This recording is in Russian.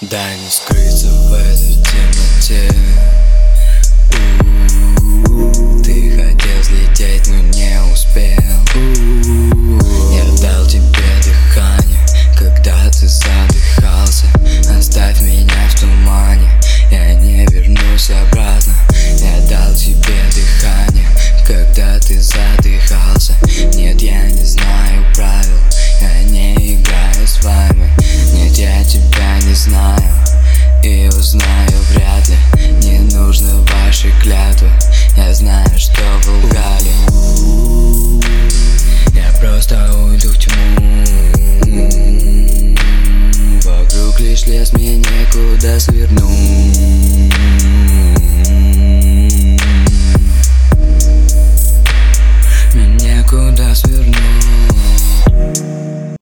Дай мне скрыться в этой темноте. Ты хотел взлететь, но не успел. Я дал тебе дыхание, когда ты задыхался. Оставь меня в тумане, я не вернусь обратно. Я дал тебе дыхание, когда ты задыхался. Нет, я не знаю правил, я не играю с вами. Нет, я тебя не знаю и узнаю вряд ли. Не нужны ваши клятвы, я знаю, что вы лгали.